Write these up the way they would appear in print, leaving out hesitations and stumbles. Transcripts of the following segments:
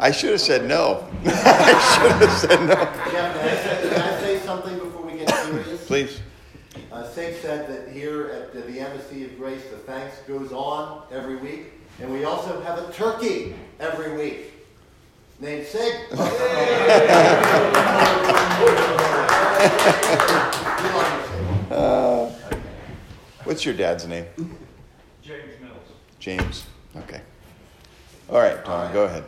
I should have said no. I should have said no. Can I say something before we get serious? Please. Sig said that here at the Embassy of Grace, the thanks goes on every week. And we also have a turkey every week named Sig. What's your dad's name? James Mills. James. Okay. All right, Tom, go ahead.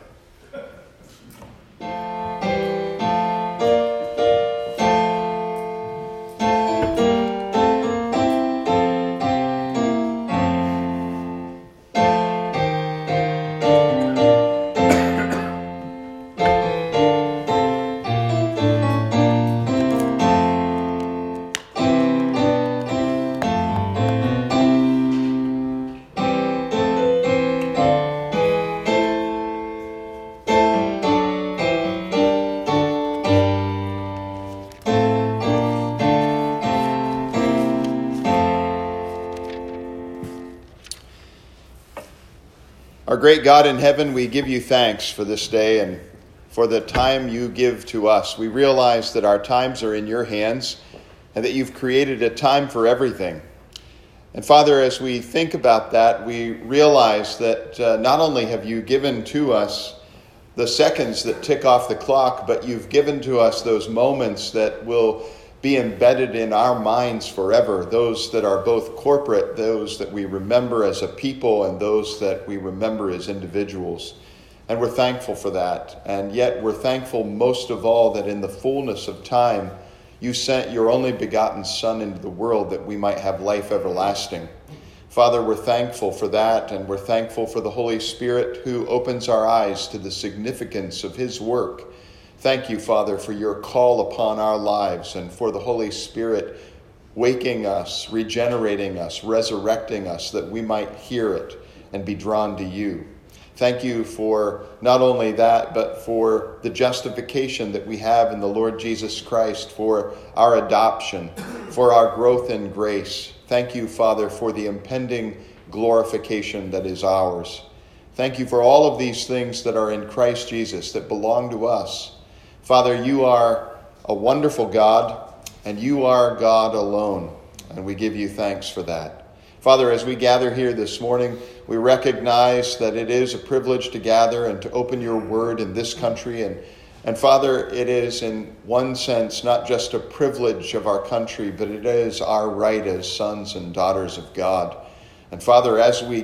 Our great God in heaven, we give you thanks for this day and for the time you give to us. We realize that our times are in your hands and that you've created a time for everything. And Father, as we think about that, we realize that not only have you given to us the seconds that tick off the clock, but you've given to us those moments that will be embedded in our minds forever, those that are both corporate, those that we remember as a people, and those that we remember as individuals. And we're thankful for that. And yet we're thankful most of all that in the fullness of time, you sent your only begotten Son into the world that we might have life everlasting. Father, we're thankful for that, and we're thankful for the Holy Spirit who opens our eyes to the significance of his work. Thank you, Father, for your call upon our lives and for the Holy Spirit waking us, regenerating us, resurrecting us, that we might hear it and be drawn to you. Thank you for not only that, but for the justification that we have in the Lord Jesus Christ, for our adoption, for our growth in grace. Thank you, Father, for the impending glorification that is ours. Thank you for all of these things that are in Christ Jesus that belong to us. Father, you are a wonderful God, and you are God alone, and we give you thanks for that. Father, as we gather here this morning, we recognize that it is a privilege to gather and to open your word in this country. And Father, it is in one sense not just a privilege of our country, but it is our right as sons and daughters of God. And Father, as we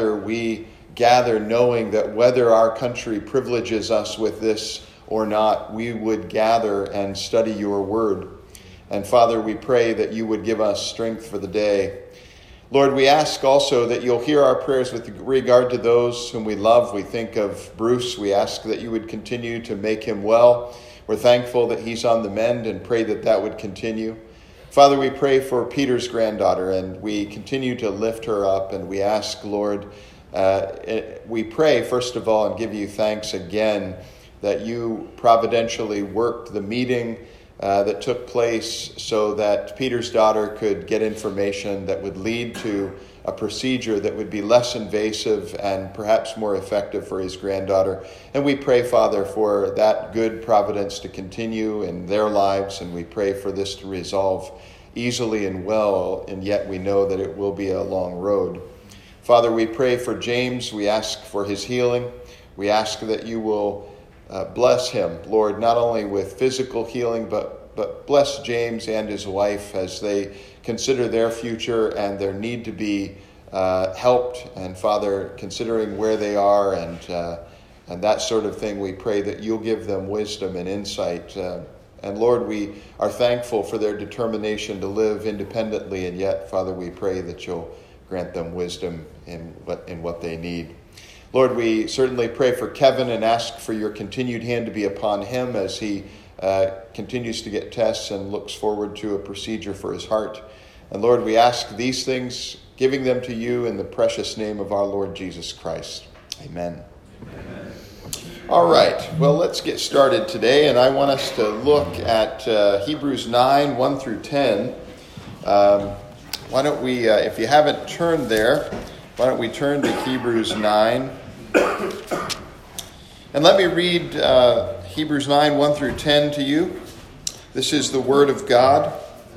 gather knowing that whether our country privileges us with this or not, we would gather and study your word. And Father, we pray that you would give us strength for the day. Lord, we ask also that you'll hear our prayers with regard to those whom we love. We think of Bruce. We ask that you would continue to make him well. We're thankful that he's on the mend and pray that that would continue. Father, we pray for Peter's granddaughter, and we continue to lift her up, and we ask, Lord, we pray, first of all, and give you thanks again that you providentially worked the meeting that took place so that Peter's daughter could get information that would lead to a procedure that would be less invasive and perhaps more effective for his granddaughter. And we pray, Father, for that good providence to continue in their lives, and we pray for this to resolve easily and well, and yet we know that it will be a long road. Father, we pray for James. We ask for his healing. We ask that you will bless him, Lord, not only with physical healing, but bless James and his wife as they consider their future and their need to be helped. And Father, considering where they are and that sort of thing, we pray that you'll give them wisdom and insight. And Lord, we are thankful for their determination to live independently, and yet, Father, we pray that you'll grant them wisdom in what they need. Lord, we certainly pray for Kevin and ask for your continued hand to be upon him as he continues to get tests and looks forward to a procedure for his heart. And Lord, we ask these things, giving them to you in the precious name of our Lord Jesus Christ. Amen. Amen. All right, well, let's get started today, and I want us to look at Hebrews 9, 1 through 10. Why don't we, if you haven't turned there, why don't we turn to Hebrews 9. And let me read Hebrews 9, 1 through 10 to you. This is the Word of God.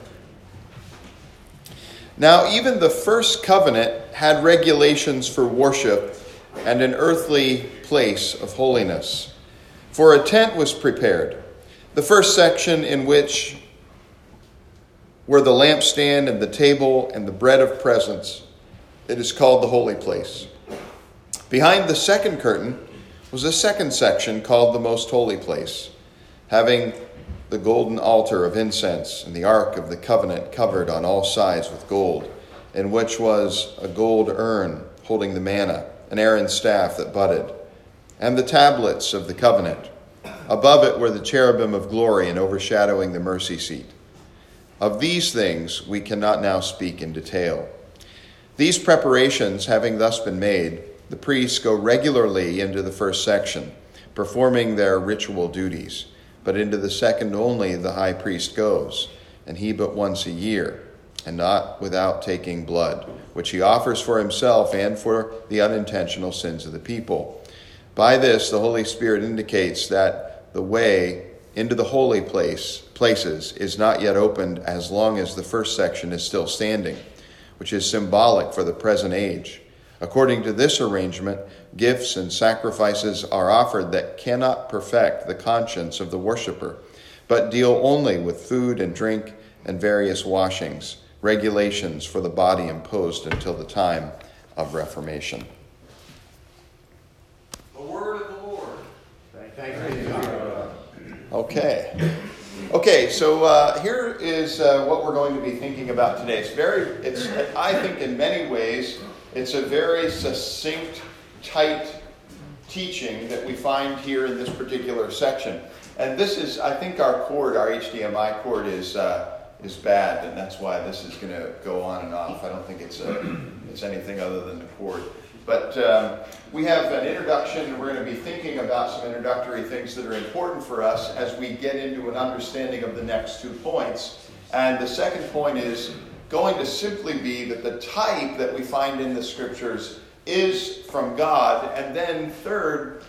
Now, even the first covenant had regulations for worship and an earthly place of holiness. For a tent was prepared, the first section in which were the lampstand and the table and the bread of presence. It is called the holy place. Behind the second curtain was a second section called the most holy place, having the golden altar of incense and the ark of the covenant covered on all sides with gold, in which was a gold urn holding the manna, an Aaron's staff that budded, and the tablets of the covenant. Above it were the cherubim of glory and overshadowing the mercy seat. Of these things we cannot now speak in detail. These preparations having thus been made, the priests go regularly into the first section, performing their ritual duties. But into the second only the high priest goes, and he but once a year, and not without taking blood, which he offers for himself and for the unintentional sins of the people. By this, the Holy Spirit indicates that the way into the holy places is not yet opened as long as the first section is still standing, which is symbolic for the present age. According to this arrangement, gifts and sacrifices are offered that cannot perfect the conscience of the worshiper, but deal only with food and drink and various washings, regulations for the body imposed until the time of Reformation. The word of the Lord. Thank you, God. Okay, so here is what we're going to be thinking about today. I think in many ways, it's a very succinct, tight teaching that we find here in this particular section. And this is, I think our HDMI cord is bad, and that's why this is going to go on and off. I don't think it's anything other than the cord. But we have an introduction, and we're going to be thinking about some introductory things that are important for us as we get into an understanding of the next 2 points. And the second point is going to simply be that the type that we find in the Scriptures is from God. And then third,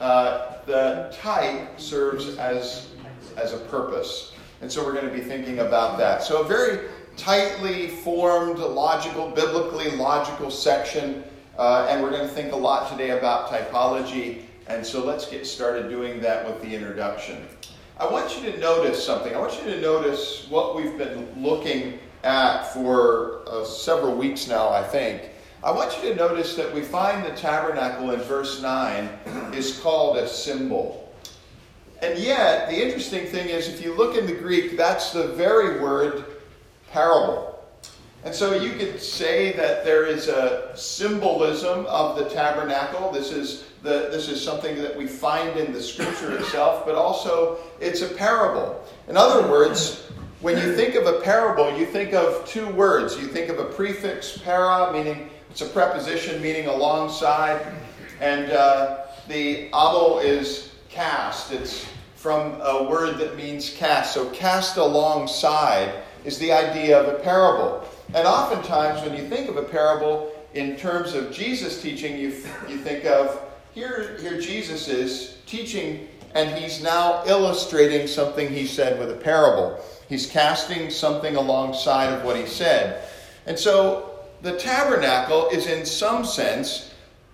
the type serves as a purpose. And so we're going to be thinking about that. So a very tightly formed, biblically logical section. And we're going to think a lot today about typology. And so let's get started doing that with the introduction. I want you to notice something. I want you to notice what we've been looking at for several weeks now, I think. I want you to notice that we find the tabernacle in verse 9 is called a symbol. And yet, the interesting thing is, if you look in the Greek, that's the very word parable. And so you could say that there is a symbolism of the tabernacle. This is something that we find in the Scripture itself, but also it's a parable. In other words, when you think of a parable, you think of 2 words. You think of a prefix para, meaning it's a preposition meaning alongside, and the abo is cast. It's from a word that means cast. So cast alongside is the idea of a parable. And oftentimes when you think of a parable in terms of Jesus teaching, you think of, here Jesus is teaching, and he's now illustrating something he said with a parable. He's casting something alongside of what he said. And so the tabernacle is in some sense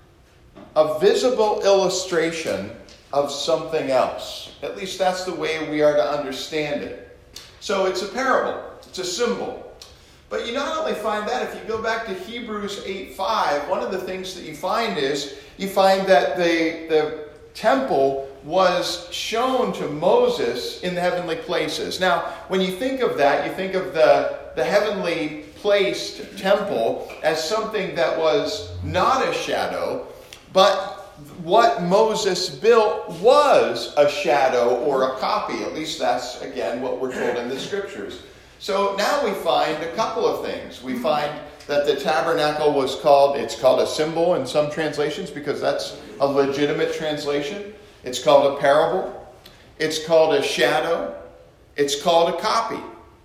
a visible illustration of something else. At least that's the way we are to understand it. So it's a parable. It's a symbol. But you not only find that, if you go back to Hebrews 8:5, one of the things that you find that the temple was shown to Moses in the heavenly places. Now, when you think of that, you think of the heavenly placed temple as something that was not a shadow, but what Moses built was a shadow or a copy. At least that's, again, what we're told in the Scriptures. So now we find a couple of things. We find that the tabernacle it's called a symbol in some translations because that's a legitimate translation. It's called a parable. It's called a shadow. It's called a copy.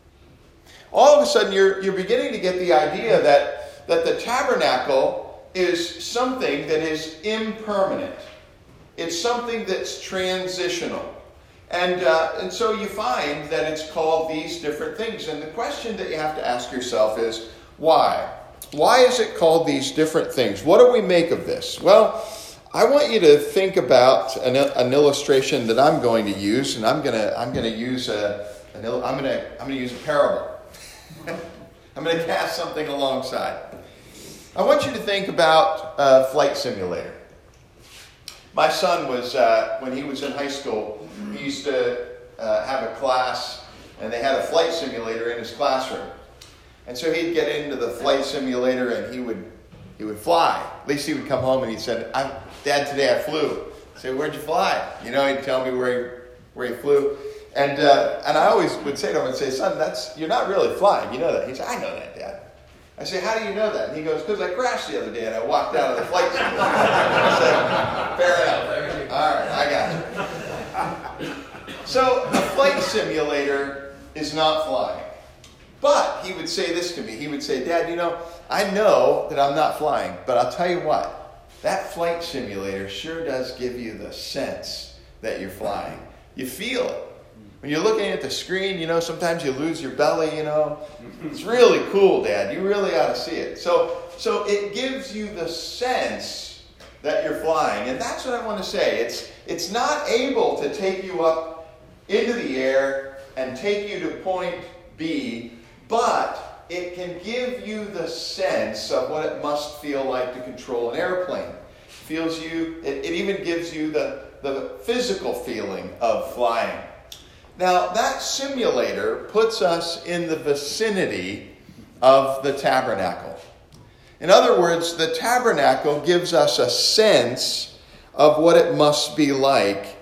All of a sudden you're beginning to get the idea that the tabernacle is something that is impermanent. It's something that's transitional. And so you find that it's called these different things. And the question that you have to ask yourself is, why? Why is it called these different things? What do we make of this? Well, I want you to think about an illustration that I'm going to use, and I'm going to use a parable. I'm going to cast something alongside. I want you to think about a flight simulator. My son was, when he was in high school, he used to have a class, and they had a flight simulator in his classroom. And so he'd get into the flight simulator, and he would fly. At least he would come home and he said, "Dad, today I flew." I said, "Where'd you fly?" He'd tell me where he flew. And I always would say to him, "Son, you're not really flying. You know that." He said, "I know that, Dad." I say, "How do you know that?" And he goes, "Because I crashed the other day and I walked out of the flight simulator." I said, "Fair enough. All right, I got you." So a flight simulator is not flying. But he would say this to me. He would say, "Dad, I know that I'm not flying, but I'll tell you what, that flight simulator sure does give you the sense that you're flying. You feel it. When you're looking at the screen, sometimes you lose your belly, It's really cool, Dad. You really ought to see it." So it gives you the sense that you're flying. And that's what I want to say. It's not able to take you up into the air and take you to point B, but it can give you the sense of what it must feel like to control an airplane. It even gives you the physical feeling of flying. Now, that simulator puts us in the vicinity of the tabernacle. In other words, the tabernacle gives us a sense of what it must be like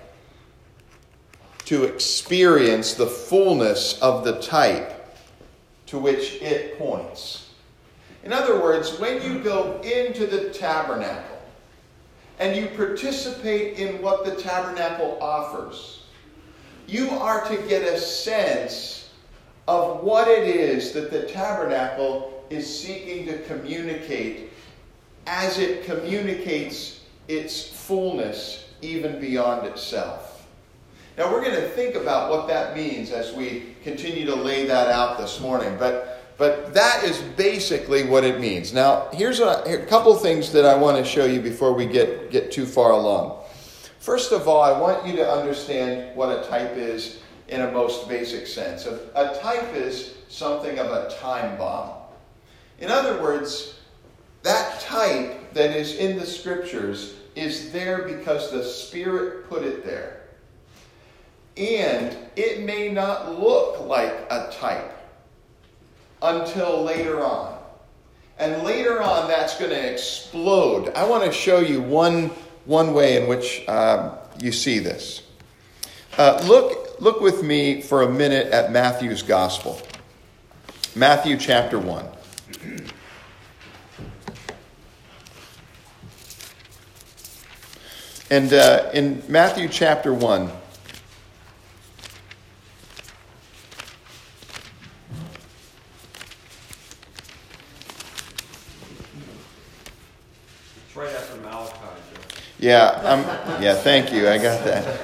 to experience the fullness of the type to which it points. In other words, when you go into the tabernacle and you participate in what the tabernacle offers, you are to get a sense of what it is that the tabernacle is seeking to communicate as it communicates its fullness even beyond itself. Now, we're going to think about what that means as we continue to lay that out this morning. But that is basically what it means. Now, here's a couple things that I want to show you before we get too far along. First of all, I want you to understand what a type is in a most basic sense. A type is something of a time bomb. In other words, that type that is in the Scriptures is there because the Spirit put it there. And it may not look like a type until later on. And later on, that's going to explode. I want to show you one way in which you see this. Look with me for a minute at Matthew's Gospel. Matthew chapter 1. And in Matthew chapter 1, right after Malachi. Yeah, thank you. I got that.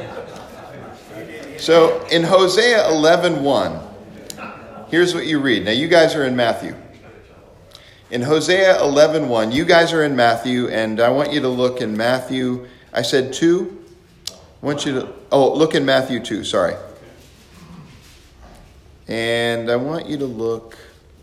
So in Hosea 11:1, here's what you read. Now you guys are in Matthew. In Hosea 11:1, you guys are in Matthew, and I want you to look in Matthew. I said 2. I want you to look in Matthew 2. Sorry. And I want you to look.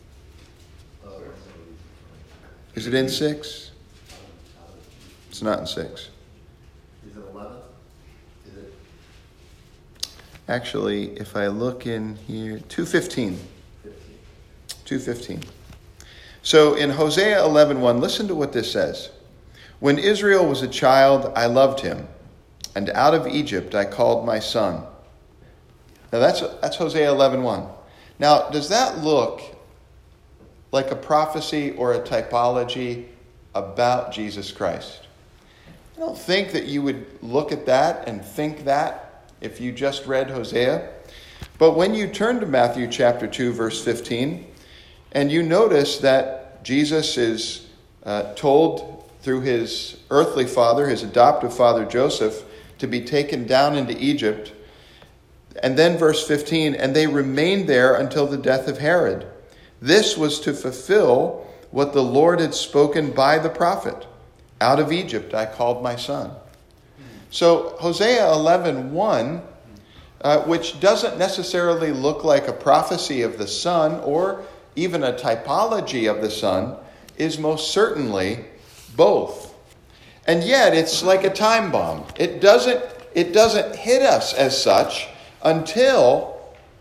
Is it in 6? It's not in 6. Is it 11? Is it? Actually, if I look in here, 2:15. 2:15. So in Hosea 11:1, listen to what this says. "When Israel was a child, I loved him, and out of Egypt I called my son." Now that's Hosea 11:1. Now, does that look like a prophecy or a typology about Jesus Christ? I don't think that you would look at that and think that if you just read Hosea. But when you turn to Matthew chapter 2, verse 15, and you notice that Jesus is told through his earthly father, his adoptive father Joseph, to be taken down into Egypt. And then verse 15, and they remained there until the death of Herod. This was to fulfill what the Lord had spoken by the prophet. Out of Egypt I called my son. So Hosea 11:1, which doesn't necessarily look like a prophecy of the Son or even a typology of the Son, is most certainly both. And yet it's like a time bomb. It doesn't hit us as such until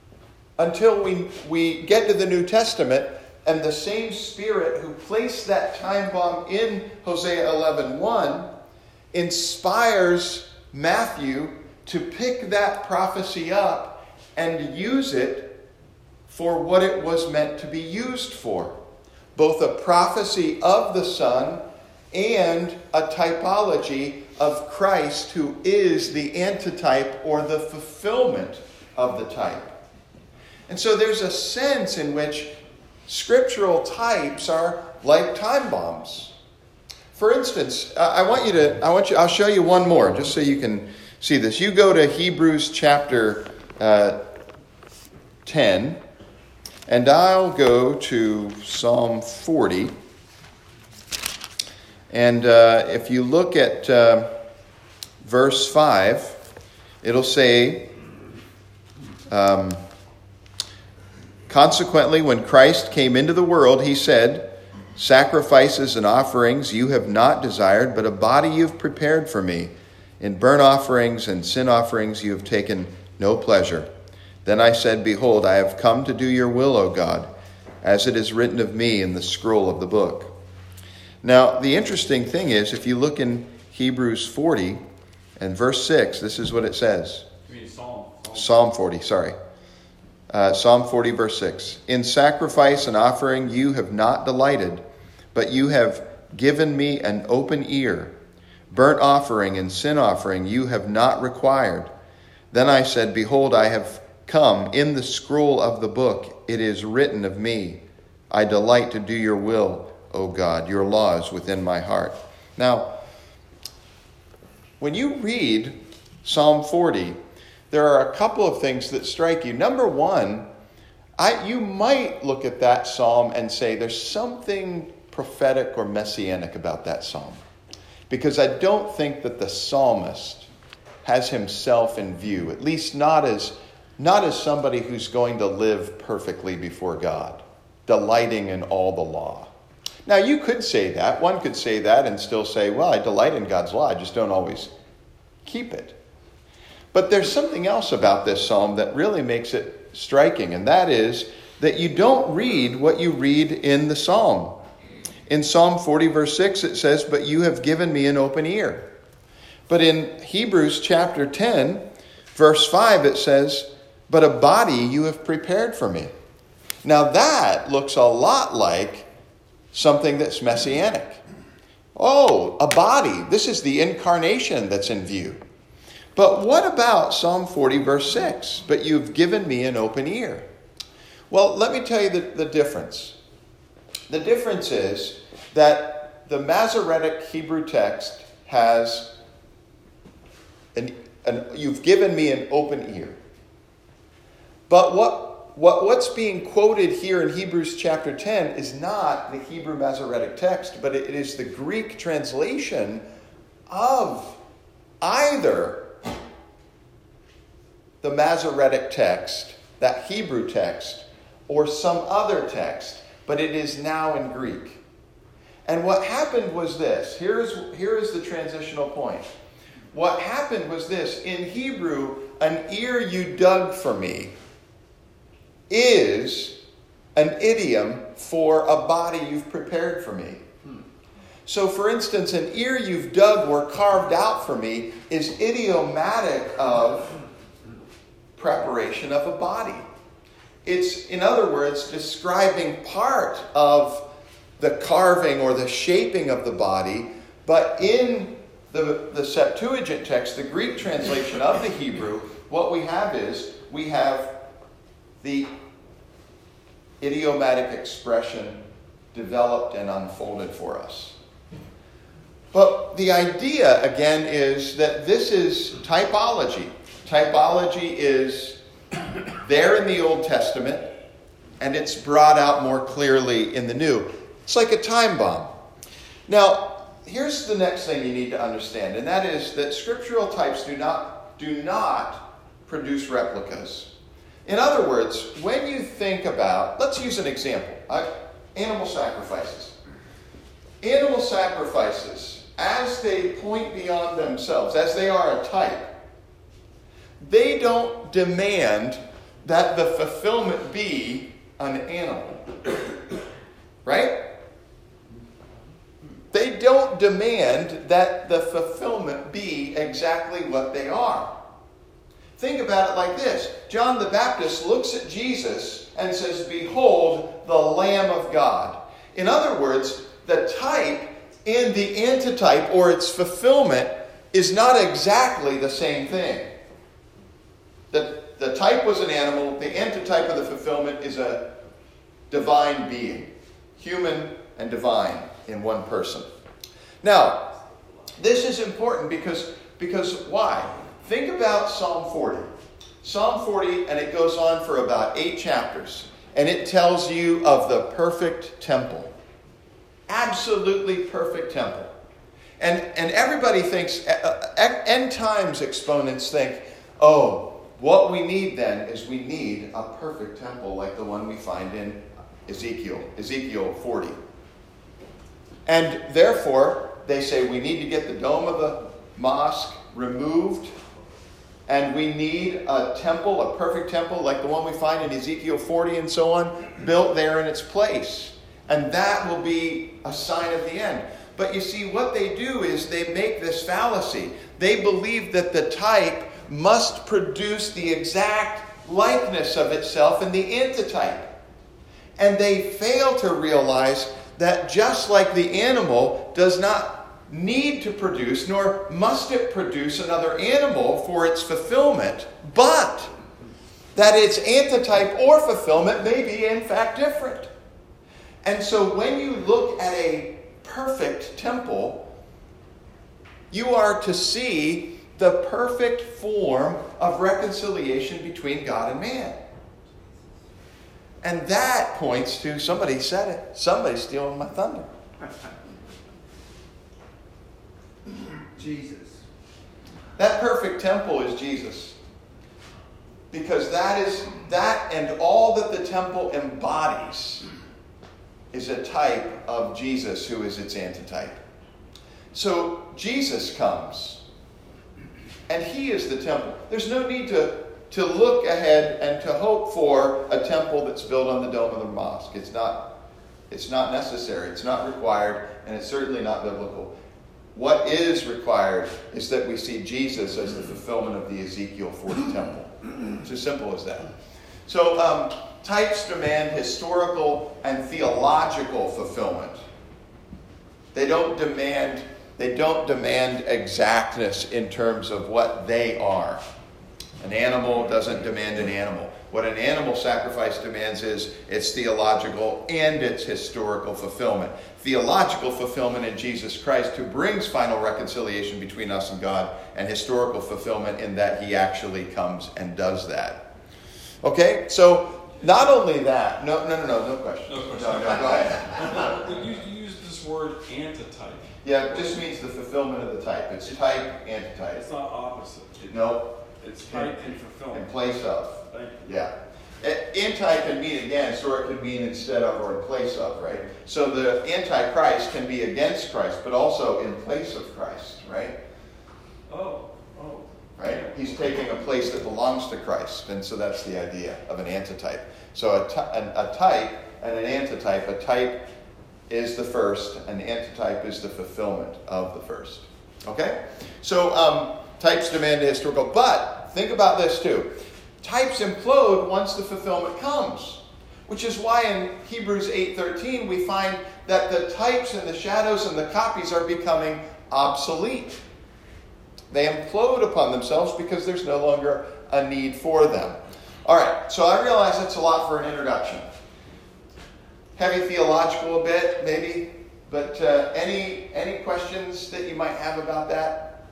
we get to the New Testament, and the same Spirit who placed that time bomb in Hosea 11:1 inspires Matthew to pick that prophecy up and use it for what it was meant to be used for. Both a prophecy of the Son and a typology of Christ, who is the antitype or the fulfillment of the type. And so there's a sense in which scriptural types are like time bombs. For instance, I'll show you one more just so you can see this. You go to Hebrews chapter 10, and I'll go to Psalm 40. And if you look at verse 5, it'll say, consequently, when Christ came into the world, he said, sacrifices and offerings you have not desired, but a body you have prepared for me. In burnt offerings and sin offerings you have taken no pleasure. Then I said, behold, I have come to do your will, O God, as it is written of me in the scroll of the book. Now, the interesting thing is, if you look in Hebrews 40 and verse 6, this is what it says. You mean Psalm 40, sorry. Psalm 40, verse 6. In sacrifice and offering you have not delighted, but you have given me an open ear. Burnt offering and sin offering you have not required. Then I said, behold, I have come. In the scroll of the book it is written of me. I delight to do your will, O God. Your law is within my heart. Now, when you read Psalm 40, there are a couple of things that strike you. Number one, you might look at that psalm and say there's something prophetic or messianic about that psalm. Because I don't think that the psalmist has himself in view, at least not as somebody who's going to live perfectly before God, delighting in all the law. Now, you could say that. One could say that and still say, well, I delight in God's law, I just don't always keep it. But there's something else about this psalm that really makes it striking, and that is that you don't read what you read in the psalm. In Psalm 40, verse 6, it says, but you have given me an open ear. But in Hebrews chapter 10, verse 5, it says, but a body you have prepared for me. Now that looks a lot like something that's messianic. Oh, a body. This is the incarnation that's in view. But what about Psalm 40, verse 6? But you've given me an open ear. Well, let me tell you the difference. The difference is that the Masoretic Hebrew text has you've given me an open ear. But what's being quoted here in Hebrews chapter 10 is not the Hebrew Masoretic text, but it is the Greek translation of either the Masoretic text, that Hebrew text, or some other text, but it is now in Greek. And what happened was this. Here is the transitional point. What happened was this. In Hebrew, an ear you dug for me is an idiom for a body you've prepared for me. So, for instance, an ear you've dug or carved out for me is idiomatic of preparation of a body. It's, in other words, describing part of the carving or the shaping of the body, but in the Septuagint text, the Greek translation of the Hebrew, what we have the idiomatic expression developed and unfolded for us. But the idea, again, is that this is typology. Typology is there in the Old Testament, and it's brought out more clearly in the New. It's like a time bomb. Now, here's the next thing you need to understand, and that is that scriptural types do not produce replicas. In other words, when you think about, let's use an example, animal sacrifices. Animal sacrifices, as they point beyond themselves, as they are a type, they don't demand that the fulfillment be an animal. Right? They don't demand that the fulfillment be exactly what they are. Think about it like this. John the Baptist looks at Jesus and says, "Behold, the Lamb of God." In other words, the type and the antitype, or its fulfillment, is not exactly the same thing. The type was an animal. The antitype of the fulfillment is a divine being. Human and divine in one person. Now, this is important because why? Think about Psalm 40. Psalm 40, and it goes on for about 8 chapters. And it tells you of the perfect temple. Absolutely perfect temple. And everybody thinks, end times exponents think, oh, what we need then is we need a perfect temple like the one we find in Ezekiel 40. And therefore, they say we need to get the dome of the mosque removed, and we need a temple, a perfect temple like the one we find in Ezekiel 40 and so on, built there in its place. And that will be a sign of the end. But you see, what they do is they make this fallacy. They believe that the type must produce the exact likeness of itself in the antitype. And they fail to realize that just like the animal does not need to produce, nor must it produce another animal for its fulfillment, but that its antitype or fulfillment may be in fact different. And so when you look at a perfect temple, you are to see the perfect form of reconciliation between God and man. And that points to, somebody said it, somebody's stealing my thunder. Jesus. That perfect temple is Jesus. Because that and all that the temple embodies is a type of Jesus, who is its antitype. So Jesus comes, and he is the temple. There's no need to look ahead and to hope for a temple that's built on the dome of the mosque. It's not necessary. It's not required, and it's certainly not biblical. What is required is that we see Jesus as the fulfillment of the Ezekiel 40 temple. It's as simple as that. So types demand historical and theological fulfillment. They don't demand exactness in terms of what they are. An animal doesn't demand an animal. What an animal sacrifice demands is its theological and its historical fulfillment. Theological fulfillment in Jesus Christ, who brings final reconciliation between us and God, and historical fulfillment in that he actually comes and does that. Okay, so not only that, no question. No question. No, go ahead. You use this word antitype. Yeah, it just means the fulfillment of the type. It's type, antitype. It's not opposite. No. It's type and fulfillment. In place of. Thank you. Yeah. Anti can mean against, or it can mean instead of or in place of, right? So the Antichrist can be against Christ, but also in place of Christ, right? Oh. Right? He's taking a place that belongs to Christ, and so that's the idea of an antitype. So a type and an antitype, a type is the first, and the antitype is the fulfillment of the first. Okay? So types demand a historical, but think about this too. Types implode once the fulfillment comes, which is why in Hebrews 8:13 we find that the types and the shadows and the copies are becoming obsolete. They implode upon themselves because there's no longer a need for them. All right, so I realize that's a lot for an introduction. Heavy theological a bit, maybe, But any questions that you might have about that?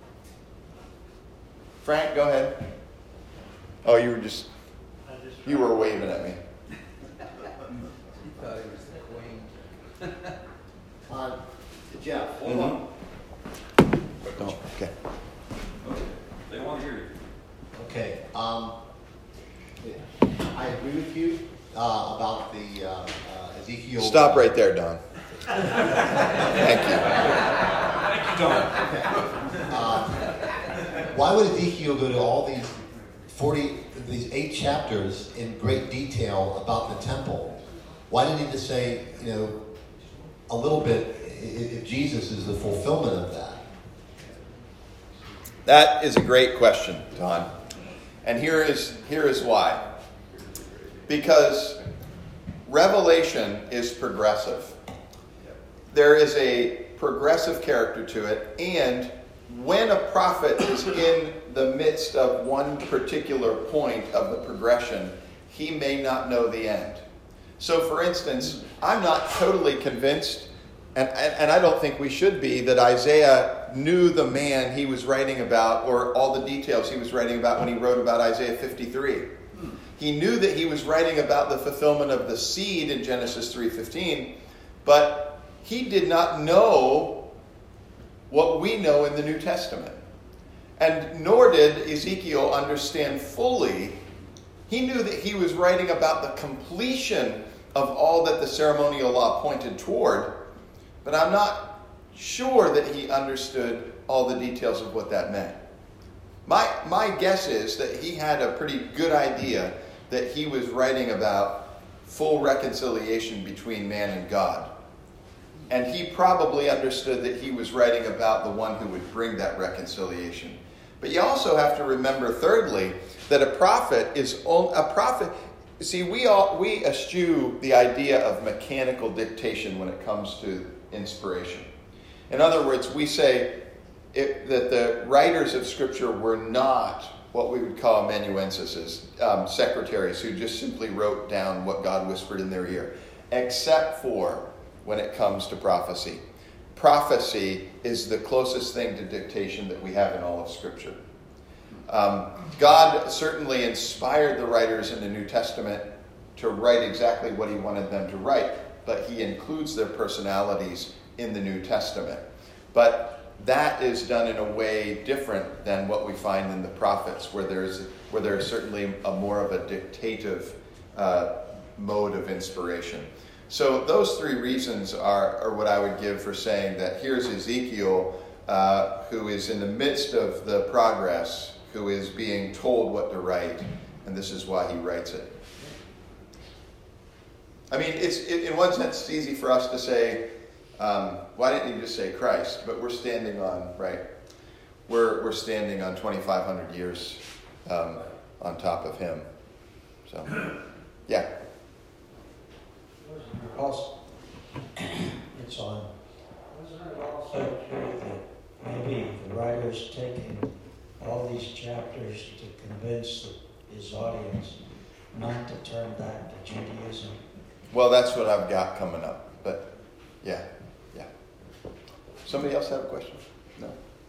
Frank, go ahead. Oh, you were waving at me. Thought he was the queen. Jeff. Hold on. Oh, okay. Okay. They want to hear you. Okay. I agree with you about the Ezekiel. Stop right there, Don. Thank you. Thank you, Don. Why would Ezekiel go to all these 8 chapters in great detail about the temple? Why didn't he just say, a little bit, if Jesus is the fulfillment of that? That is a great question, Don. And here is why. Because Revelation is progressive. There is a progressive character to it, and when a prophet is in the midst of one particular point of the progression, he may not know the end. So, for instance, I'm not totally convinced, and I don't think we should be, that Isaiah knew the man he was writing about or all the details he was writing about when he wrote about Isaiah 53. He knew that he was writing about the fulfillment of the seed in Genesis 3:15, but he did not know what we know in the New Testament. And nor did Ezekiel understand fully. He knew that he was writing about the completion of all that the ceremonial law pointed toward, but I'm not sure that he understood all the details of what that meant. My guess is that he had a pretty good idea that he was writing about full reconciliation between man and God. And he probably understood that he was writing about the one who would bring that reconciliation. But you also have to remember, thirdly, that a prophet is a prophet. See, we eschew the idea of mechanical dictation when it comes to inspiration. In other words, we say that the writers of Scripture were not what we would call amanuenses, secretaries who just simply wrote down what God whispered in their ear, except for when it comes to prophecy. Prophecy is the closest thing to dictation that we have in all of Scripture. God certainly inspired the writers in the New Testament to write exactly what he wanted them to write, but he includes their personalities in the New Testament. But that is done in a way different than what we find in the prophets, where there's certainly more of a dictative mode of inspiration. So those 3 reasons are what I would give for saying that here's Ezekiel, who is in the midst of the progress, who is being told what to write, and this is why he writes it. I mean, in one sense, it's easy for us to say, why didn't you just say Christ? But we're standing on, right? We're standing on 2,500 years on top of him. So, yeah. Also, it's on. Wasn't it also true that maybe the writer's taking all these chapters to convince his audience not to turn back to Judaism? Well, that's what I've got coming up. But, yeah. Somebody else have a question? No?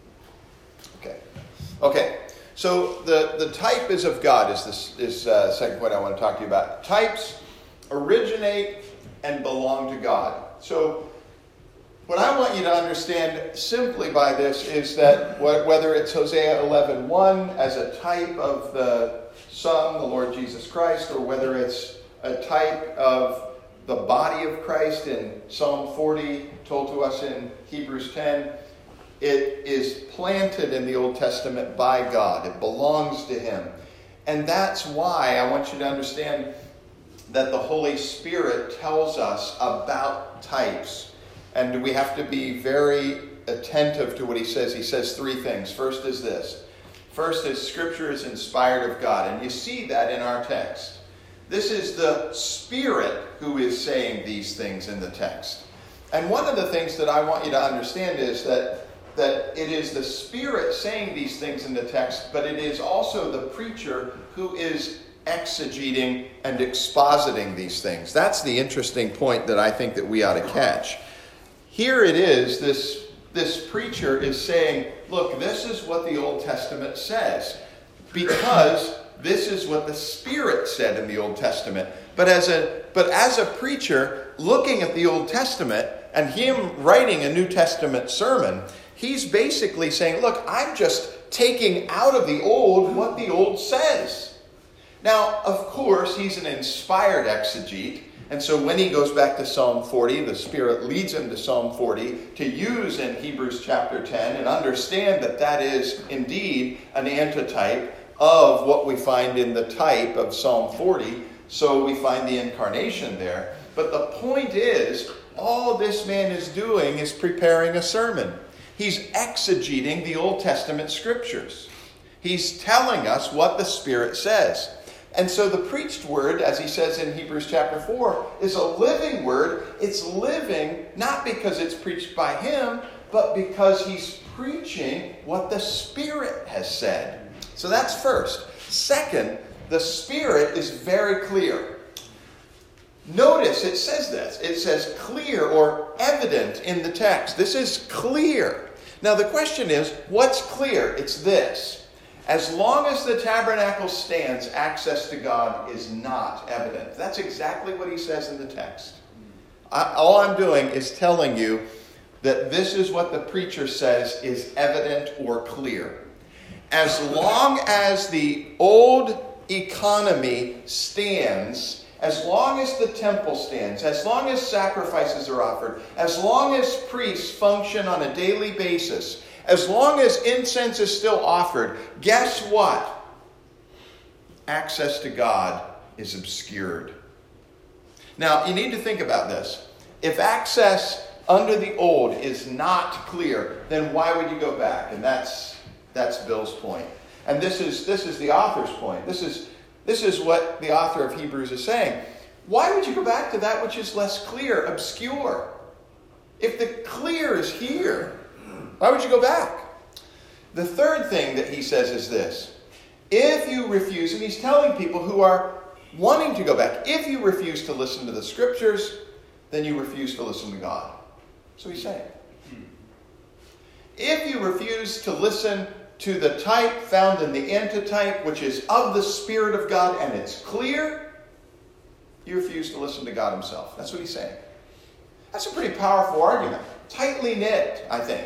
Okay. So the type is of God is this second point I want to talk to you about. Types originate and belong to God. So what I want you to understand simply by this is that whether it's Hosea 11:1 as a type of the Son, the Lord Jesus Christ, or whether it's a type of the body of Christ in Psalm 40, told to us in Hebrews 10, it is planted in the Old Testament by God. It belongs to him. And that's why I want you to understand that the Holy Spirit tells us about types. And we have to be very attentive to what he says. He says 3 things. First is this. First is Scripture is inspired of God. And you see that in our text. This is the Spirit who is saying these things in the text. And one of the things that I want you to understand is that it is the Spirit saying these things in the text, but it is also the preacher who is exegeting and expositing these things. That's the interesting point that I think that we ought to catch. here it is, this preacher is saying, look, this is what the Old Testament says, because this is what the Spirit said in the Old Testament. But as a preacher looking at the Old Testament and him writing a New Testament sermon, he's basically saying, look, I'm just taking out of the Old what the Old says. Now, of course, he's an inspired exegete. And so when he goes back to Psalm 40, the Spirit leads him to Psalm 40 to use in Hebrews chapter 10 and understand that that is indeed an antitype of what we find in the type of Psalm 40. So we find the incarnation there. But the point is, all this man is doing is preparing a sermon. He's exegeting the Old Testament scriptures. He's telling us what the Spirit says. And so the preached word, as he says in Hebrews chapter 4, is a living word. It's living not because it's preached by him, but because he's preaching what the Spirit has said. So that's first. Second, the Spirit is very clear. Notice it says this. It says clear or evident in the text. This is clear. Now the question is, what's clear? It's this. As long as the tabernacle stands, access to God is not evident. That's exactly what he says in the text. All I'm doing is telling you that this is what the preacher says is evident or clear. As long as the old economy stands, as long as the temple stands, as long as sacrifices are offered, as long as priests function on a daily basis, as long as incense is still offered, guess what? Access to God is obscured. Now, you need to think about this. If access under the old is not clear, then why would you go back? And that's Bill's point. And this is the author's point. This is what the author of Hebrews is saying. Why would you go back to that which is less clear, obscure? If the clear is here, why would you go back? The third thing that he says is this. If you refuse, and he's telling people who are wanting to go back, if you refuse to listen to the scriptures, then you refuse to listen to God. So he's saying. If you refuse to listen to the type found in the antitype, which is of the Spirit of God, and it's clear, you refuse to listen to God himself. That's what he's saying. That's a pretty powerful argument. Tightly knit, I think.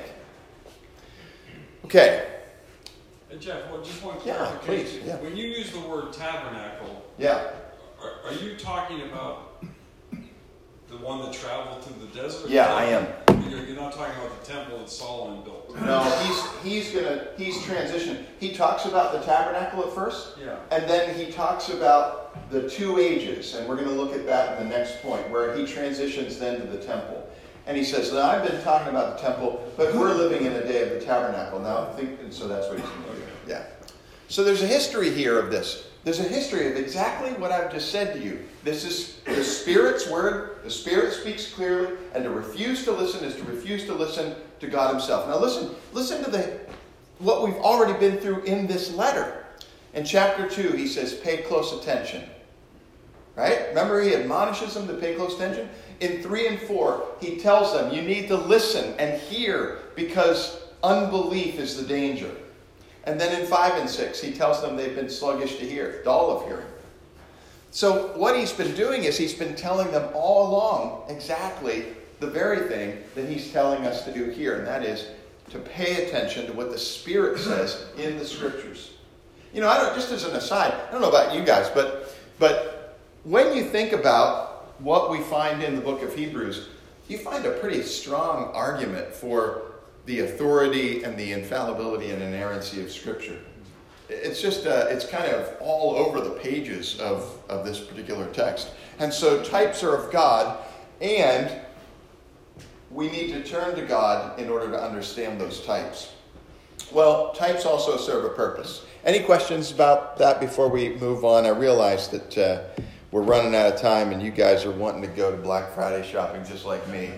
Okay. Hey Jeff, just one Yeah, clarification. please, yeah. When you use the word tabernacle, Yeah. are you talking about the one that traveled through the desert? Yeah, I am. You're not talking about the temple that Solomon built. No, he's transitioned. He talks about the tabernacle at first, Yeah. and then he talks about the 2 ages, and we're going to look at that in the next point, where he transitions then to the temple. And he says, now I've been talking about the temple, but we're living in a day of the tabernacle now. And so that's what he's going to do. Yeah. So there's a history here of this. There's a history of exactly what I've just said to you. This is the Spirit's word. The Spirit speaks clearly, and to refuse to listen is to refuse to listen to God himself. Now listen to what we've already been through in this letter. In chapter 2, he says, pay close attention. Right? Remember, he admonishes them to pay close attention? In 3 and 4, he tells them, you need to listen and hear because unbelief is the danger. And then in 5 and 6, he tells them they've been sluggish to hear, dull of hearing. So what he's been doing is he's been telling them all along exactly the very thing that he's telling us to do here, and that is to pay attention to what the Spirit says in the Scriptures. You know, just as an aside, I don't know about you guys, but when you think about what we find in the book of Hebrews, you find a pretty strong argument for the authority and the infallibility and inerrancy of Scripture. It's just, it's kind of all over the pages of this particular text. And so types are of God, and we need to turn to God in order to understand those types. Well, types also serve a purpose. Any questions about that before we move on? I realize that we're running out of time, and you guys are wanting to go to Black Friday shopping just like me.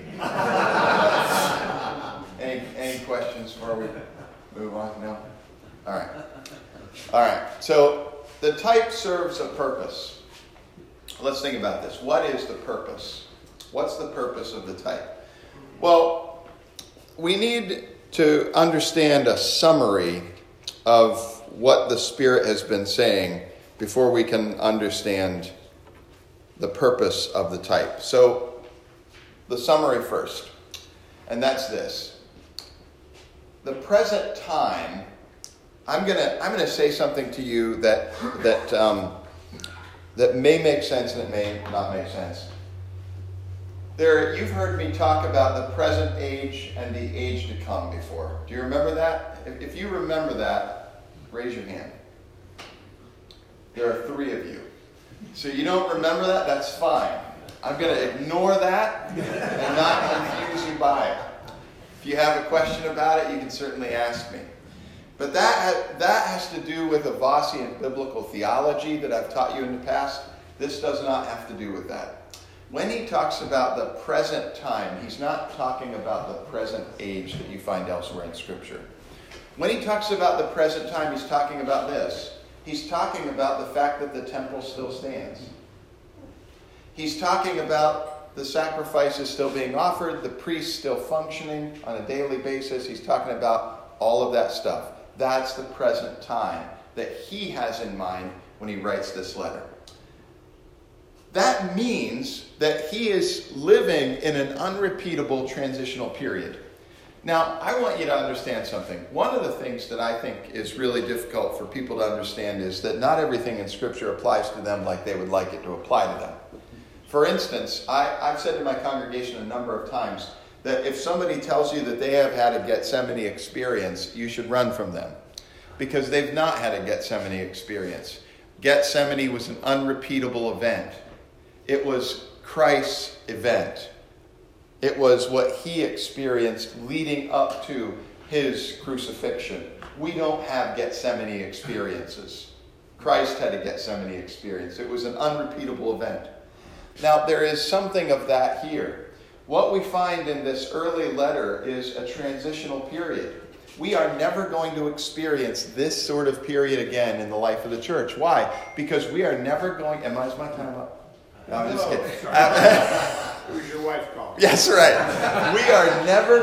Any questions before we move on? No? All right. So the type serves a purpose. Let's think about this. What is the purpose? What's the purpose of the type? Well, we need to understand a summary of what the Spirit has been saying before we can understand the purpose of the type. So, the summary first, and that's this. The present time, I'm gonna say something to you that may make sense and it may not make sense. You've heard me talk about the present age and the age to come before. Do you remember that? If you remember that, raise your hand. There are 3 of you. So you don't remember that? That's fine. I'm going to ignore that and not confuse you by it. If you have a question about it, you can certainly ask me. But that has to do with a Vossian biblical theology that I've taught you in the past. This does not have to do with that. When he talks about the present time, he's not talking about the present age that you find elsewhere in Scripture. When he talks about the present time, he's talking about this. He's talking about the fact that the temple still stands. He's talking about the sacrifices still being offered, the priests still functioning on a daily basis. He's talking about all of that stuff. That's the present time that he has in mind when he writes this letter. That means that he is living in an unrepeatable transitional period. Now, I want you to understand something. One of the things that I think is really difficult for people to understand is that not everything in Scripture applies to them like they would like it to apply to them. For instance, I've said to my congregation a number of times that if somebody tells you that they have had a Gethsemane experience, you should run from them, because they've not had a Gethsemane experience. Gethsemane was an unrepeatable event. It was Christ's event. It was what he experienced leading up to his crucifixion. We don't have Gethsemane experiences. Christ had a Gethsemane experience. It was an unrepeatable event. Now, there is something of that here. What we find in this early letter is a transitional period. We are never going to experience this sort of period again in the life of the church. Why? Because we are never going... Is my time up? No, I'm just kidding. Who's your wife called? Yes, right. We are never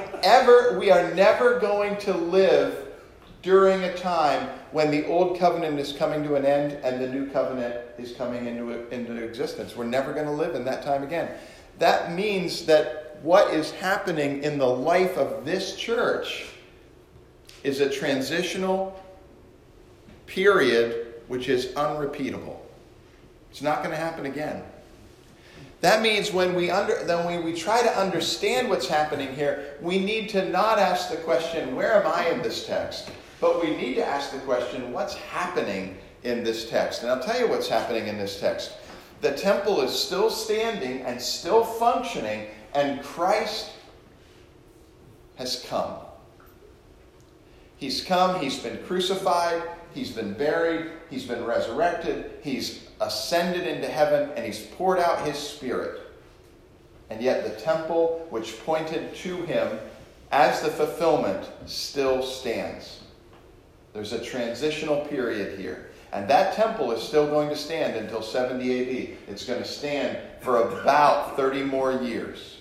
going to live during a time when the old covenant is coming to an end and the new covenant is coming into existence. We're never going to live in that time again. That means that what is happening in the life of this church is a transitional period which is unrepeatable. It's not going to happen again. That means when we try to understand what's happening here, we need to not ask the question, where am I in this text? But we need to ask the question, what's happening in this text? And I'll tell you what's happening in this text. The temple is still standing and still functioning, and Christ has come. He's come, he's been crucified, he's been buried, he's been resurrected, he's ascended into heaven, and he's poured out his Spirit. And yet the temple, which pointed to him as the fulfillment, still stands. There's a transitional period here. And that temple is still going to stand until 70 AD. It's going to stand for about 30 more years.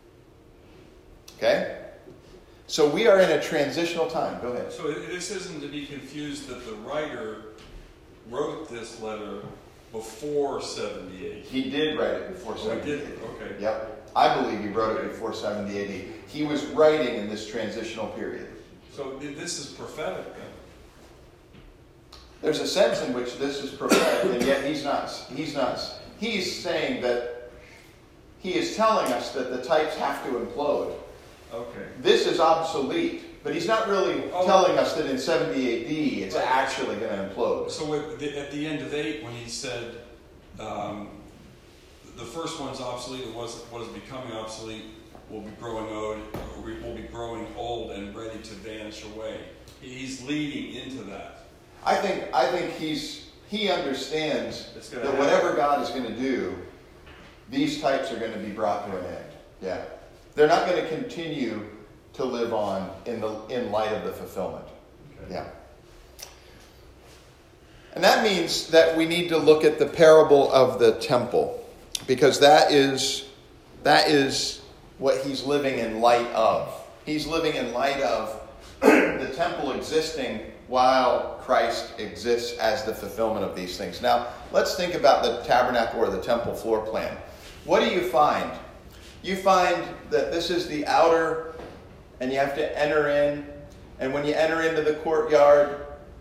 Okay? So we are in a transitional time. Go ahead. So this isn't to be confused that the writer wrote this letter before 70 AD. He did write it before 70 AD. He did? Okay. Yep. I believe he wrote it before 70 AD. He was writing in this transitional period. So this is prophetic then? There's a sense in which this is prophetic, and yet he's not. He's saying that he is telling us that the types have to implode. Okay. This is obsolete, but he's not really telling us that in 70 AD it's actually going to implode. So at the end of 8, when he said the first one's obsolete, what is becoming obsolete will be growing old and ready to vanish away. He's leading into that. I think he understands that whatever God is going to do, these types are going to be brought to an end. Yeah. They're not going to continue to live on in light of the fulfillment. Okay. Yeah. And that means that we need to look at the parable of the temple, because that is what he's living in light of. He's living in light of the temple existing while Christ exists as the fulfillment of these things. Now, let's think about the tabernacle or the temple floor plan. What do you find? You find that this is the outer, and you have to enter in. And when you enter into the courtyard,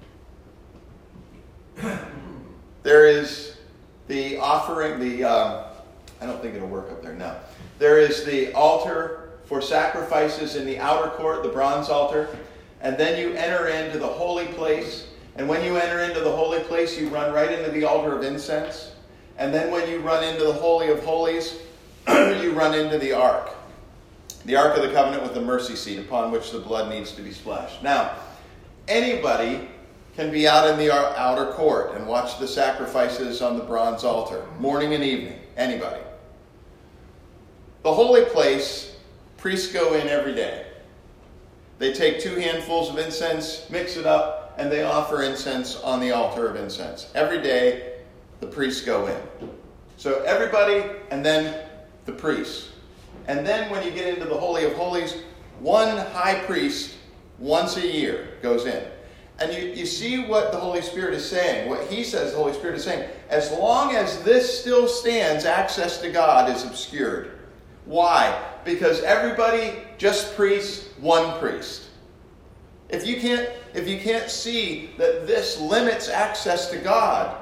there is the offering, I don't think it'll work up there, no. There is the altar for sacrifices in the outer court, the bronze altar. And then you enter into the holy place. And when you enter into the holy place, you run right into the altar of incense. And then when you run into the Holy of Holies, you run into the Ark of the Covenant with the mercy seat upon which the blood needs to be splashed. Now, anybody can be out in the outer court and watch the sacrifices on the bronze altar, morning and evening. Anybody. The holy place, priests go in every day. They take 2 handfuls of incense, mix it up, and they offer incense on the altar of incense. Every day, the priests go in. So everybody, and then the priests. And then when you get into the Holy of Holies, one high priest once a year goes in. And you see what the Holy Spirit is saying. What he says the Holy Spirit is saying. As long as this still stands, access to God is obscured. Why? Because everybody, just priests, one priest. If you can't see that this limits access to God,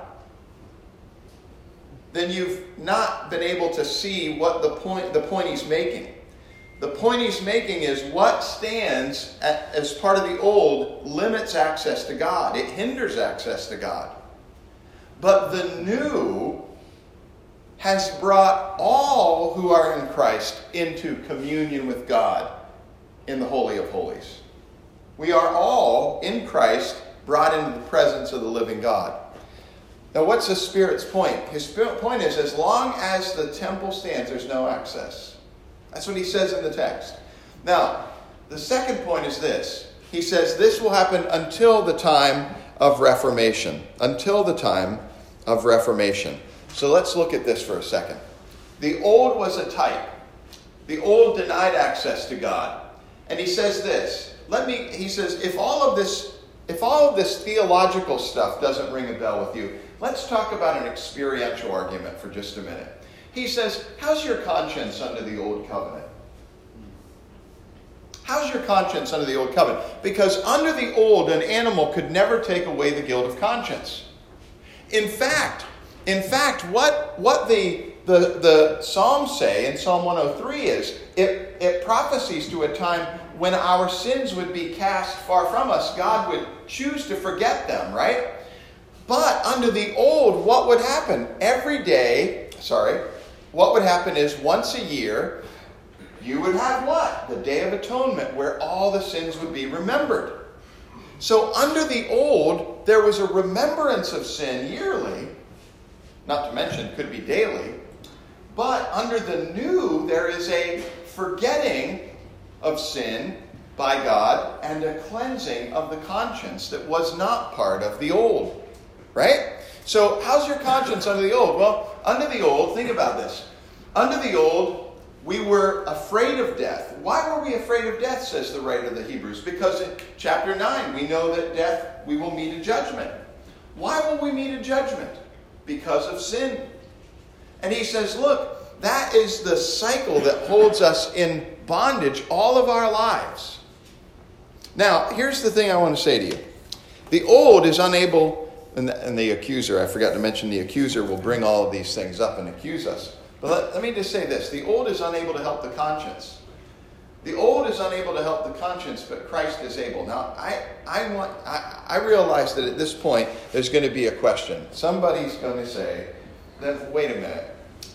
then you've not been able to see what the point he's making. The point he's making is what stands as part of the old limits access to God. It hinders access to God. But the new has brought all who are in Christ into communion with God in the Holy of Holies. We are all, in Christ, brought into the presence of the living God. Now, what's the Spirit's point? His point is, as long as the temple stands, there's no access. That's what he says in the text. Now, the second point is this. He says this will happen until the time of Reformation. Until the time of Reformation. So let's look at this for a second. The old was a type. The old denied access to God. And he says this. He says, if all of this theological stuff doesn't ring a bell with you, let's talk about an experiential argument for just a minute. He says, how's your conscience under the old covenant? How's your conscience under the old covenant? Because under the old, an animal could never take away the guilt of conscience. In fact, what the Psalms say in Psalm 103 is, it prophesies to a time when our sins would be cast far from us. God would choose to forget them, right? But under the old, what would happen? What would happen is once a year, you would have what? The Day of Atonement, where all the sins would be remembered. So under the old, there was a remembrance of sin yearly, not to mention could be daily. But under the new, there is a forgetting of sin by God and a cleansing of the conscience that was not part of the old. Right? So how's your conscience under the old? Well, under the old, think about this. Under the old, we were afraid of death. Why were we afraid of death, says the writer of the Hebrews? Because in chapter 9, we know that death, we will meet a judgment. Why will we meet a judgment? Because of sin. And he says, look, that is the cycle that holds us in bondage all of our lives. Now, here's the thing I want to say to you. The old is unable, and the accuser, I forgot to mention the accuser will bring all of these things up and accuse us. But let me just say this. The old is unable to help the conscience. The old is unable to help the conscience, but Christ is able. Now, I realize that at this point, there's going to be a question. Somebody's going to say, wait a minute.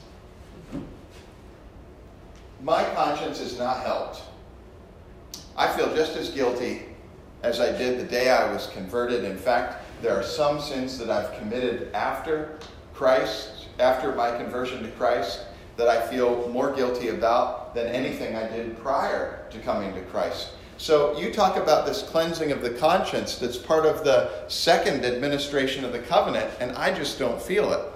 My conscience is not helped. I feel just as guilty as I did the day I was converted. In fact, there are some sins that I've committed after my conversion to Christ, that I feel more guilty about than anything I did prior to coming to Christ. So you talk about this cleansing of the conscience that's part of the second administration of the covenant, and I just don't feel it.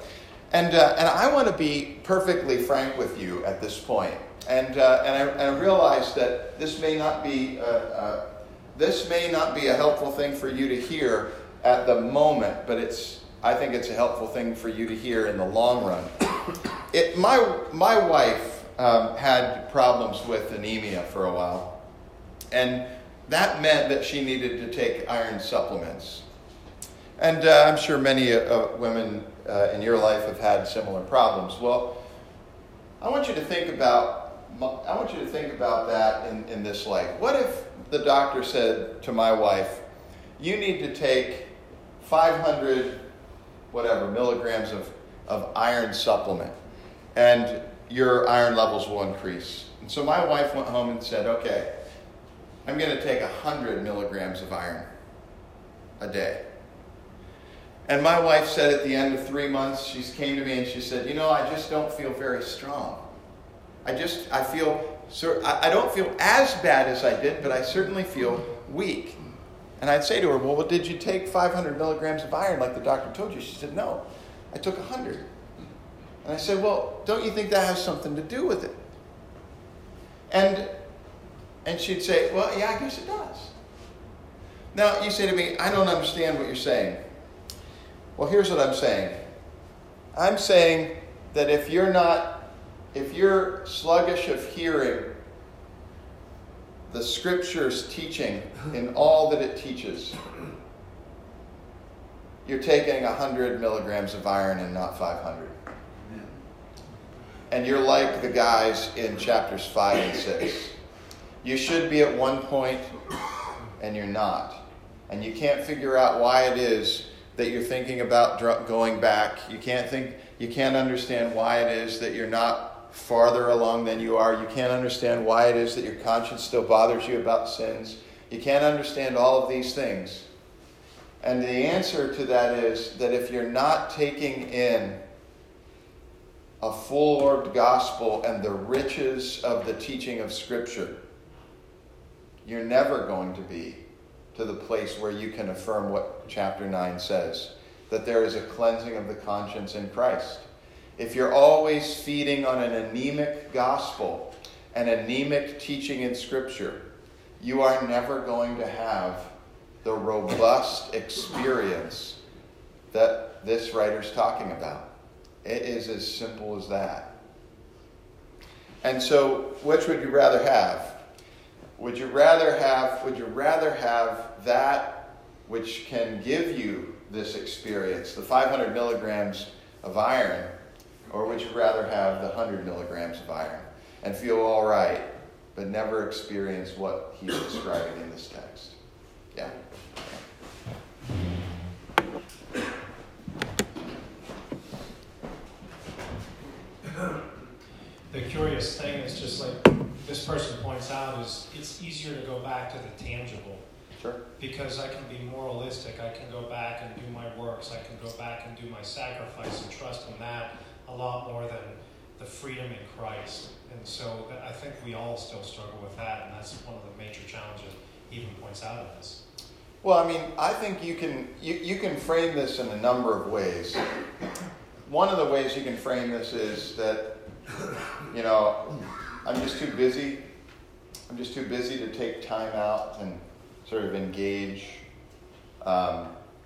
And I want to be perfectly frank with you at this point. And I realize that this may not be a helpful thing for you to hear at the moment, but I think it's a helpful thing for you to hear in the long run. My wife had problems with anemia for a while, and that meant that she needed to take iron supplements. And I'm sure many women in your life have had similar problems. Well, I want you to think about that in this light. What if the doctor said to my wife, "You need to take 500 milligrams of iron supplement, and your iron levels will increase." And so my wife went home and said, "Okay, I'm going to take 100 milligrams of iron a day." And my wife said at the end of 3 months, she came to me and she said, "I just don't feel very strong. I don't feel as bad as I did, but I certainly feel weak." And I'd say to her, "Well, did you take 500 milligrams of iron like the doctor told you?" She said, "No, I took 100. And I said, "Well, don't you think that has something to do with it?" And she'd say, "Well, yeah, I guess it does." Now, you say to me, "I don't understand what you're saying." Well, here's what I'm saying. I'm saying that if you're sluggish of hearing the Scripture's teaching in all that it teaches, you're taking 100 milligrams of iron and not 500. And you're like the guys in chapters 5 and 6. You should be at one point, and you're not. And you can't figure out why it is that you're thinking about going back. You can't understand why it is that you're not farther along than you are. You can't understand why it is that your conscience still bothers you about sins. You can't understand all of these things. And the answer to that is that if you're not taking in a full-orbed gospel and the riches of the teaching of Scripture, you're never going to be to the place where you can affirm what chapter 9 says, that there is a cleansing of the conscience in Christ. If you're always feeding on an anemic gospel and anemic teaching in Scripture, you are never going to have the robust experience that this writer's talking about. It is as simple as that. And so, which would you rather have? Would you rather have that which can give you this experience, the 500 milligrams of iron, or would you rather have the 100 milligrams of iron and feel all right, but never experience what he's describing in this text? Yeah. The curious thing is, just like this person points out, is it's easier to go back to the tangible. Sure. Because I can be moralistic. I can go back and do my works. I can go back and do my sacrifice and trust in that a lot more than the freedom in Christ. And so I think we all still struggle with that, and that's one of the major challenges he even points out in this. Well, I mean, I think you can frame this in a number of ways. One of the ways you can frame this is that, I'm just too busy. I'm just too busy to take time out and sort of engage. I'll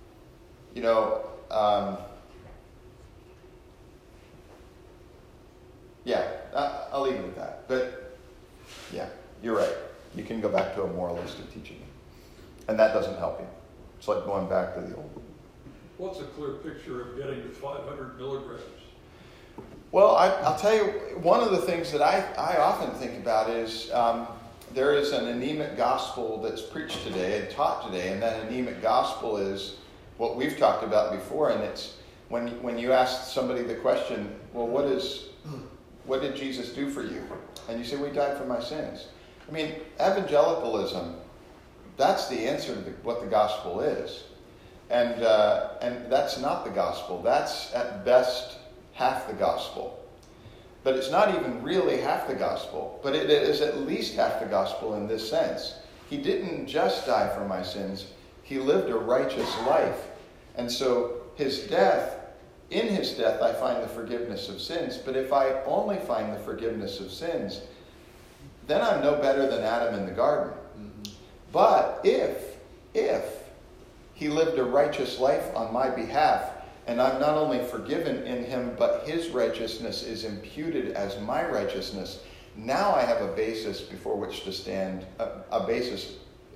leave it at that. But, yeah, you're right. You can go back to a moralistic teaching. And that doesn't help you. It's like going back to the old. What's a clear picture of getting to 500 milligrams? Well, I'll tell you, one of the things that I often think about is there is an anemic gospel that's preached today and taught today, and that anemic gospel is what we've talked about before, and it's when you ask somebody the question, well, what did Jesus do for you? And you say, well, he died for my sins. I mean, evangelicalism, that's the answer to what the gospel is. And that's not the gospel. That's at best half the gospel. But it's not even really half the gospel. But it is at least half the gospel in this sense. He didn't just die for my sins. He lived a righteous life. And so his death in his death I find the forgiveness of sins. But if I only find the forgiveness of sins, then I'm no better than Adam in the garden. Mm-hmm. But if he lived a righteous life on my behalf, and I'm not only forgiven in him, but his righteousness is imputed as my righteousness, now I have a basis before which to stand, a basis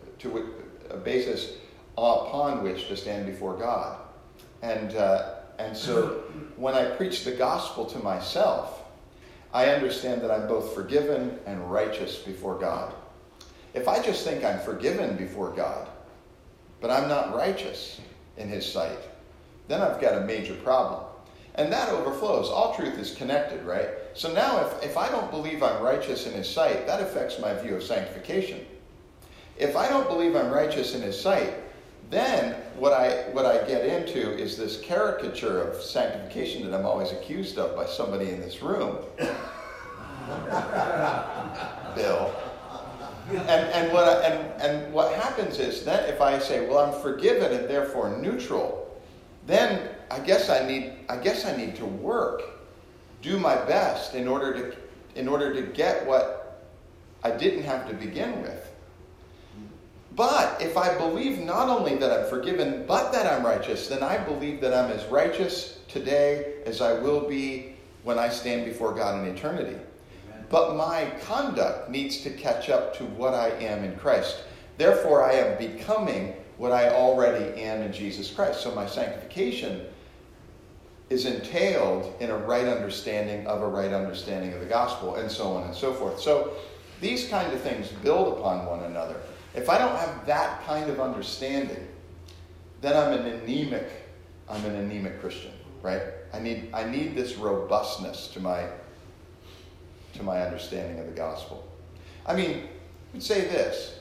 upon which to stand before God. And so when I preach the gospel to myself, I understand that I'm both forgiven and righteous before God. If I just think I'm forgiven before God, but I'm not righteous in his sight, then I've got a major problem. And that overflows. All truth is connected, right? So now if I don't believe I'm righteous in his sight, that affects my view of sanctification. If I don't believe I'm righteous in his sight, then what I get into is this caricature of sanctification that I'm always accused of by somebody in this room. Bill. And what happens is that if I say, well, I'm forgiven and therefore neutral, then I guess I need to work, do my best in order to get what I didn't have to begin with. But if I believe not only that I'm forgiven, but that I'm righteous, then I believe that I'm as righteous today as I will be when I stand before God in eternity. Amen. But my conduct needs to catch up to what I am in Christ. Therefore, I am becoming what I already am in Jesus Christ. So my sanctification is entailed in a right understanding of the gospel, and so on and so forth. So these kind of things build upon one another. If I don't have that kind of understanding, then I'm an anemic Christian, right? I need this robustness to my understanding of the gospel. I mean, I'd say this.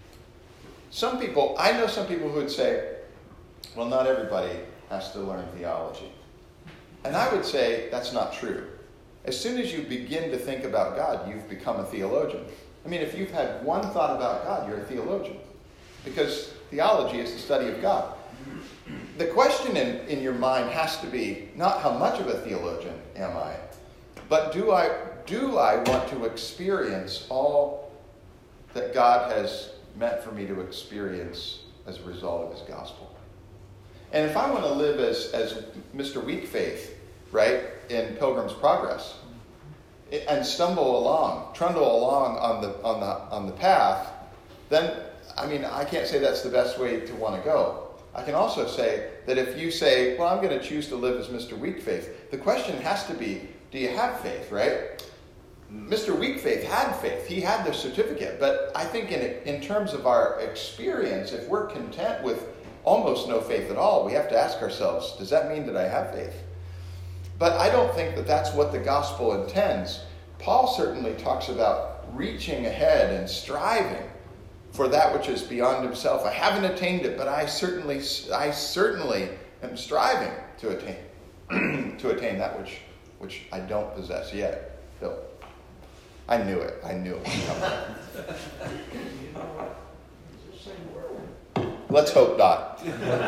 I know some people who would say, well, not everybody has to learn theology. And I would say that's not true. As soon as you begin to think about God, you've become a theologian. I mean, if you've had one thought about God, you're a theologian. Because theology is the study of God. The question in your mind has to be not how much of a theologian am I, but do I want to experience all that God has meant for me to experience as a result of his gospel? And if I want to live as Mr. Weak Faith, right, in Pilgrim's Progress, and trundle along on the path, then, I mean, I can't say that's the best way to want to go. I can also say that if you say, well, I'm going to choose to live as Mr. Weak Faith, the question has to be, do you have faith, right? Mr. Weak Faith had faith. He had the certificate. But I think in terms of our experience, if we're content with almost no faith at all, we have to ask ourselves, does that mean that I have faith? But I don't think that that's what the gospel intends. Paul certainly talks about reaching ahead and striving for that which is beyond himself. I haven't attained it, but I certainly am striving to attain that which I don't possess yet. Bill, I knew it. I knew it was coming. Let's hope not.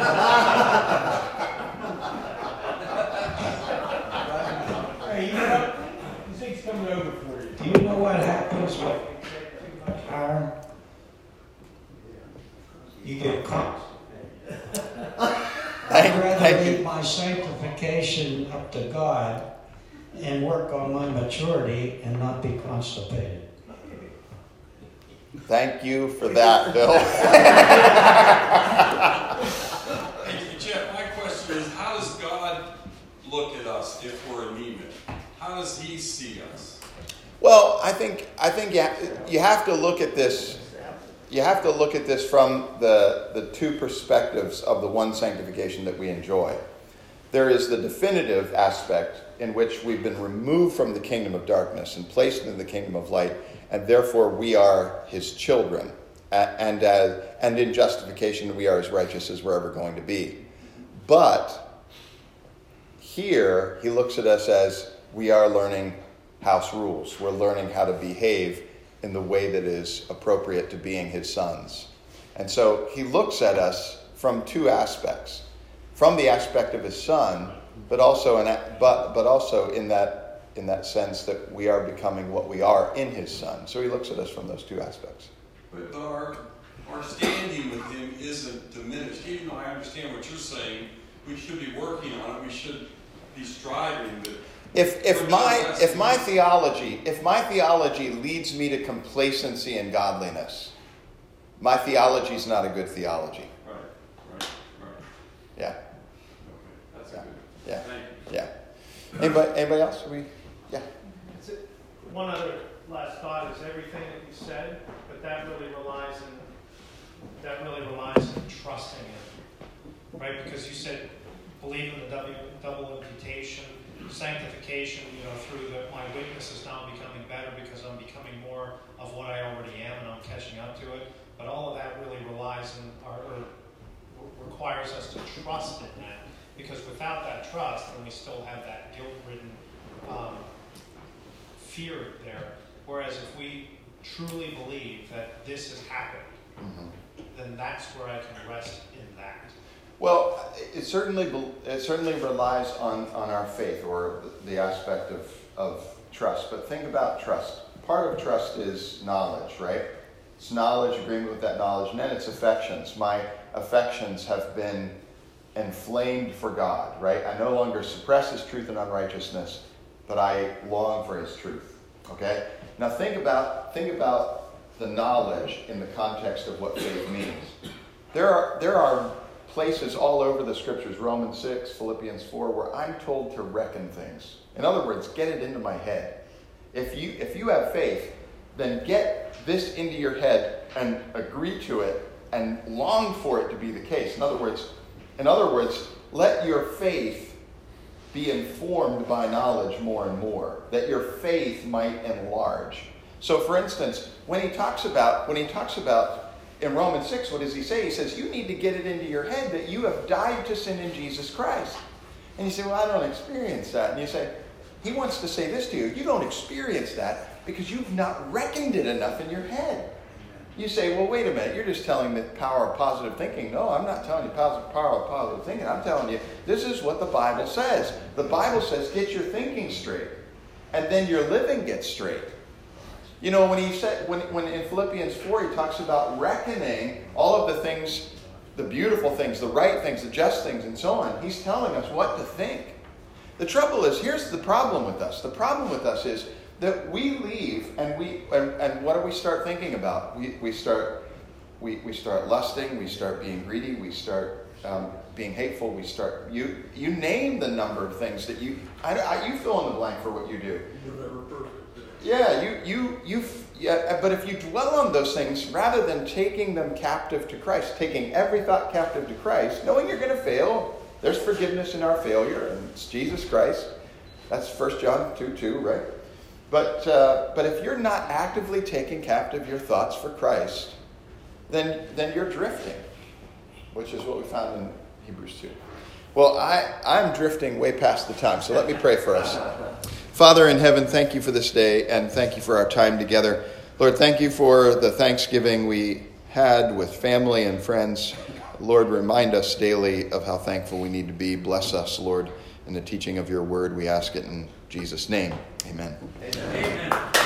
Hey, you know what? This thing's coming over for you. Do you know what happens with harm? You get caught. I'd rather leave my sanctification up to God and work on my maturity and not be constipated. Thank you for that, Bill. Hey, Jeff, my question is, how does God look at us if we're anemic? How does he see us? Well, I think you have to look at this. You have to look at this from the two perspectives of the one sanctification that we enjoy. There is the definitive aspect in which we've been removed from the kingdom of darkness and placed into the kingdom of light, and therefore we are his children. And in justification, we are as righteous as we're ever going to be. But here, he looks at us as we are learning house rules. We're learning how to behave in the way that is appropriate to being his sons. And so he looks at us from two aspects. From the aspect of his son, but also in that sense that we are becoming what we are in his Son. So he looks at us from those two aspects. But our standing with him isn't diminished. Even though I understand what you're saying, we should be working on it. We should be striving. If my theology leads me to complacency and godliness, my theology is not a good theology. Right. Yeah. Okay, that's good. Yeah. Thank you. Yeah. Anybody else? Yeah. One other last thought is everything that you said, but that really relies in trusting Him, right? Because you said believe in the double imputation, sanctification. Through my witness is now becoming better because I'm becoming more of what I already am, and I'm catching up to it. But all of that really relies or requires us to trust in that, because without that trust, then we still have that guilt-ridden fear there. Whereas if we truly believe that this has happened, then that's where I can rest in that. Well, it certainly relies on our faith, or the aspect of trust. But think about trust. Part of trust is knowledge, right? It's knowledge, agreement with that knowledge, and then it's affections. My affections have been inflamed for God, right? I no longer suppress His truth and unrighteousness, but I long for His truth. Okay? Now think about the knowledge in the context of what faith means. There are places all over the scriptures, Romans 6, Philippians 4, where I'm told to reckon things. In other words, get it into my head. If you have faith, then get this into your head and agree to it and long for it to be the case. In other words, let your faith be informed by knowledge more and more, that your faith might enlarge. So, for instance, when he talks about in Romans 6, what does he say? He says, you need to get it into your head that you have died to sin in Jesus Christ. And you say, well, I don't experience that. And you say, he wants to say this to you. You don't experience that because you've not reckoned it enough in your head. You say, well, wait a minute. You're just telling me the power of positive thinking. No, I'm not telling you power of positive thinking. I'm telling you, this is what the Bible says. The Bible says, get your thinking straight. And then your living gets straight. When he said, when in Philippians 4, he talks about reckoning all of the things, the beautiful things, the right things, the just things, and so on. He's telling us what to think. The trouble is, here's the problem with us. The problem with us is that we leave and what do we start thinking about? We start lusting, we start being greedy, we start being hateful, we start you name the number of things that you fill in the blank for what you do. You're never perfect. Yeah, but if you dwell on those things rather than taking them captive to Christ, taking every thought captive to Christ, knowing you're going to fail, there's forgiveness in our failure, and it's Jesus Christ. That's 1 John 2:2, right? But if you're not actively taking captive your thoughts for Christ, then you're drifting, which is what we found in Hebrews 2. Well, I'm drifting way past the time, so let me pray for us. Father in heaven, thank you for this day, and thank you for our time together. Lord, thank you for the Thanksgiving we had with family and friends. Lord, remind us daily of how thankful we need to be. Bless us, Lord, in the teaching of your word. We ask it in Jesus' name. Amen. Amen.